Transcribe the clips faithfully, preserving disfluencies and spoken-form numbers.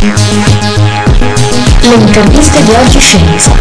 Le interviste di Oggi Scienza.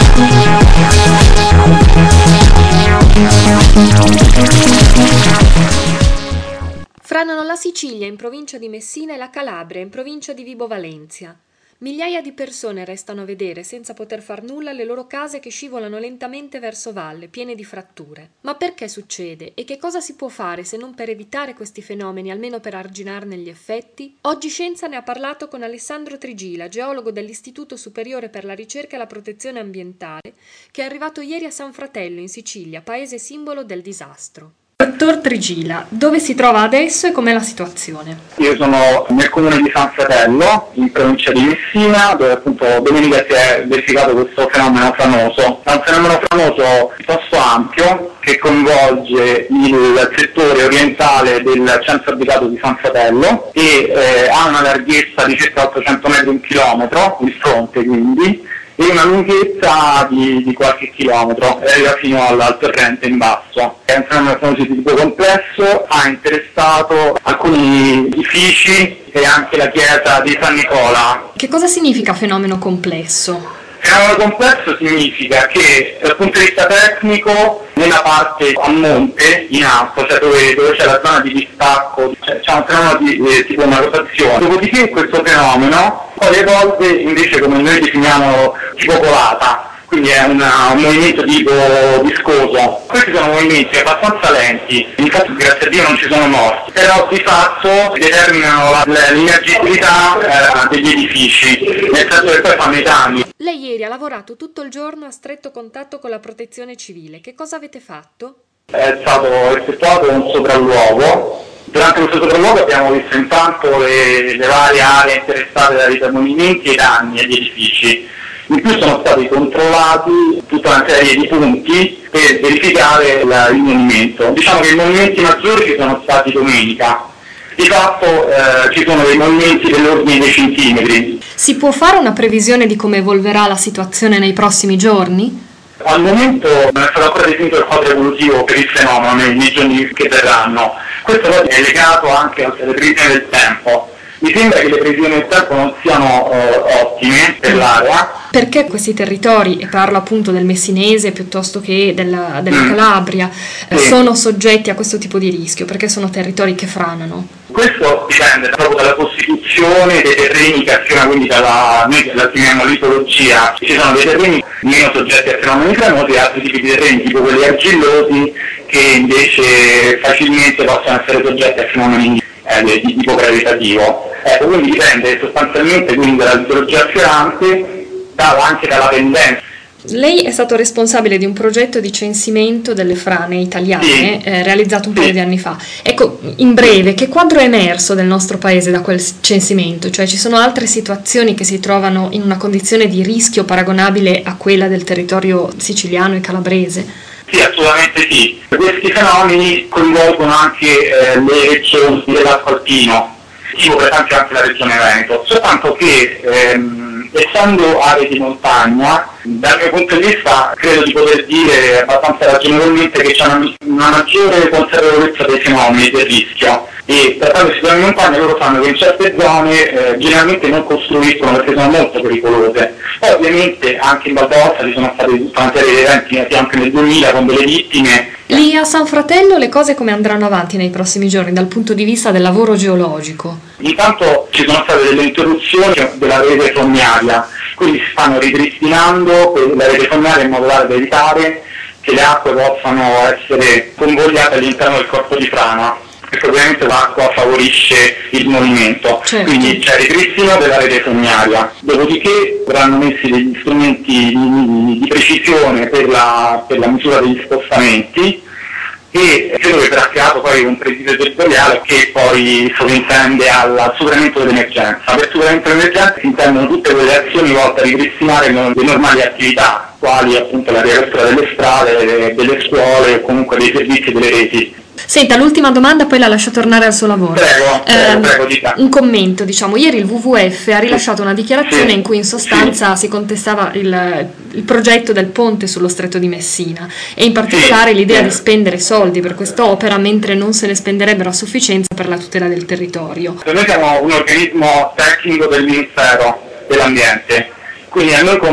Franano la Sicilia in provincia di Messina e la Calabria in provincia di Vibo Valentia. Migliaia di persone restano a vedere senza poter far nulla le loro case che scivolano lentamente verso valle, piene di fratture. Ma perché succede? E che cosa si può fare se non per evitare questi fenomeni, almeno per arginarne gli effetti? Oggi Scienza ne ha parlato con Alessandro Trigila, geologo dell'Istituto Superiore per la Ricerca e la Protezione Ambientale, che è arrivato ieri a San Fratello, in Sicilia, paese simbolo del disastro. Dottor Trigila, dove si trova adesso e com'è la situazione? Io sono nel comune di San Fratello, in provincia di Messina, dove appunto domenica si è verificato questo fenomeno franoso. È un fenomeno franoso piuttosto ampio che coinvolge il settore orientale del centro abitato di San Fratello e eh, ha una larghezza di circa ottocento metri, un chilometro, il fronte quindi, e una lunghezza di, di qualche chilometro, arriva fino al, al torrente in basso. È un fenomeno di tipo complesso, ha interessato alcuni edifici e anche la chiesa di San Nicola. Che cosa significa fenomeno complesso? Fenomeno complesso significa che dal punto di vista tecnico, nella parte a monte, in alto, cioè dove, dove c'è la zona di distacco, c'è, c'è un fenomeno di eh, tipo una rotazione. Dopodiché questo fenomeno poi evolve invece come noi definiamo tipo colata, quindi è una, un movimento tipo viscoso. Questi sono movimenti abbastanza lenti, infatti grazie a Dio non ci sono morti, però di fatto determinano la, l'immergibilità eh, degli edifici, nel senso che poi fanno i danni. Lei ieri ha lavorato tutto il giorno a stretto contatto con la protezione civile. Che cosa avete fatto? È stato effettuato un sopralluogo. Durante questo sopralluogo abbiamo visto intanto le, le varie aree interessate dai termovimenti e i danni agli edifici. In più sono stati controllati tutta una serie di punti per verificare la, il movimento. Diciamo che i movimenti maggiori ci sono stati domenica. Di fatto eh, ci sono dei movimenti dell'ordine dei centimetri. Si può fare una previsione di come evolverà la situazione nei prossimi giorni? Al momento non è stato ancora definito il quadro evolutivo per il fenomeno nei, nei giorni che verranno. Questo poi è legato anche alle previsioni del tempo. Mi sembra che le previsioni del tempo non siano eh, ottime per l'area. Perché questi territori, e parlo appunto del messinese piuttosto che della, della mm. Calabria, sì. sono soggetti a questo tipo di rischio? Perché sono territori che franano? Questo dipende proprio dalla costituzione dei terreni che affiorano, quindi dalla, noi la chiamiamo litologia. Ci sono dei terreni meno soggetti a fenomeni franosi e altri tipi di terreni, tipo quelli argillosi, che invece facilmente possono essere soggetti a fenomeni eh, di tipo gravitativo. Ecco, quindi dipende sostanzialmente quindi dalla litologia affiorante, da, anche dalla pendenza. Lei è stato responsabile di un progetto di censimento delle frane italiane, sì. eh, realizzato un sì. paio di anni fa. Ecco, in breve, che quadro è emerso del nostro paese da quel censimento? Cioè, ci sono altre situazioni che si trovano in una condizione di rischio paragonabile a quella del territorio siciliano e calabrese? Sì, assolutamente sì. Questi fenomeni coinvolgono anche eh, le regioni dell'arco alpino, tipo per esempio anche la regione Veneto, soltanto che ehm, essendo aree di montagna, dal mio punto di vista credo di poter dire abbastanza ragionevolmente che c'è una, una maggiore consapevolezza dei fenomeni, del rischio, e trattandosi di montagna loro sanno che in certe zone eh, generalmente non costruiscono perché sono molto pericolose. Poi ovviamente anche in Val d'Aosta ci sono stati tutta una serie di eventi anche nel duemila con delle vittime. Lì a San Fratello le cose come andranno avanti nei prossimi giorni dal punto di vista del lavoro geologico? Intanto ci sono state delle interruzioni della rete fognaria, quindi si stanno ripristinando la rete fognaria in modo tale da evitare che le acque possano essere convogliate all'interno del corpo di frana, perché ovviamente l'acqua favorisce il movimento, certo. Quindi c'è il ripristino della rete fognaria, dopodiché verranno messi degli strumenti di, di precisione per la, per la misura degli spostamenti e credo che verrà creato poi un presidio territoriale che poi sovrintende al superamento dell'emergenza. Per il superamento dell'emergenza si intendono tutte quelle azioni volte a ripristinare le normali attività, quali appunto la riapertura delle strade, delle scuole o comunque dei servizi e delle reti. Senta, l'ultima domanda, poi la lascio tornare al suo lavoro. Prego, prego, eh, prego, dica. Un commento, diciamo, ieri il W W F ha rilasciato una dichiarazione sì, in cui in sostanza sì. si contestava il, il progetto del ponte sullo Stretto di Messina e in particolare sì, l'idea sì. di spendere soldi per quest'opera mentre non se ne spenderebbero a sufficienza per la tutela del territorio. Noi siamo un organismo tecnico del Ministero dell'Ambiente, quindi a noi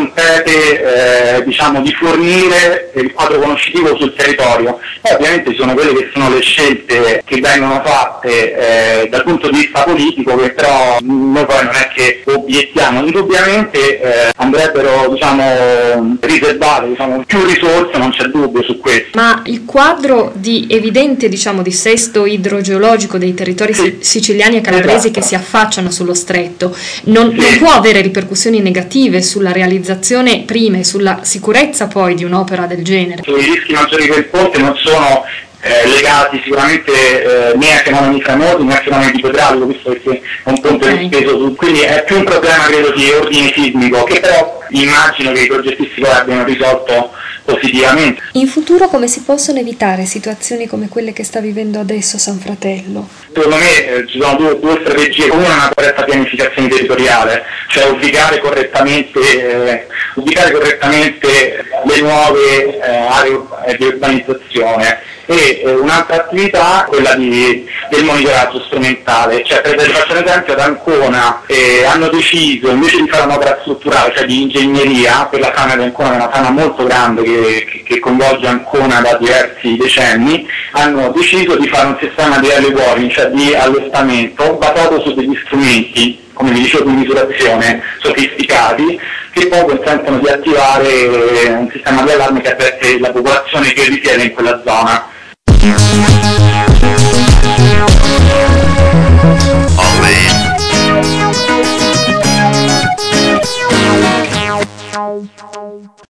compete eh, diciamo, di fornire il quadro conoscitivo sul territorio. Poi ovviamente ci sono quelle che sono le scelte che vengono fatte eh, dal punto di vista politico, che però noi poi non è che obiettiamo. Indubbiamente eh, andrebbero diciamo, riservate diciamo, più risorse, non c'è dubbio su questo. Ma il quadro di evidente diciamo, dissesto idrogeologico dei territori sì. siciliani e calabresi esatto. che si affacciano sullo stretto non, sì. non può avere ripercussioni negative sulla realizzazione prima e sulla sicurezza poi di un'opera del genere? I rischi maggiori del ponte non sono eh, legati sicuramente eh, né a fenomeni franosi né a fenomeni idraulico, visto che è un ponte okay. Speso su, quindi è più un problema credo di ordine sismico, che però immagino che i progettisti poi abbiano risolto positivamente. In futuro come si possono evitare situazioni come quelle che sta vivendo adesso San Fratello? Secondo me eh, ci sono due, due strategie. Una è una corretta pianificazione territoriale, cioè ubicare correttamente, eh, ubicare correttamente le nuove eh, aree di urbanizzazione, e eh, un'altra attività è quella di, del monitoraggio strumentale, cioè per faccio un esempio ad Ancona eh, hanno deciso invece di fare un'opera strutturale, cioè di ingegneria per la frana di Ancona, che è una frana molto grande che, che, che coinvolge Ancona da diversi decenni, hanno deciso di fare un sistema di early warning, cioè di allestamento basato su degli strumenti, come vi dicevo, di misurazione sofisticati, che poi consentono di attivare un sistema di allarme che avverte la popolazione che risiede in quella zona.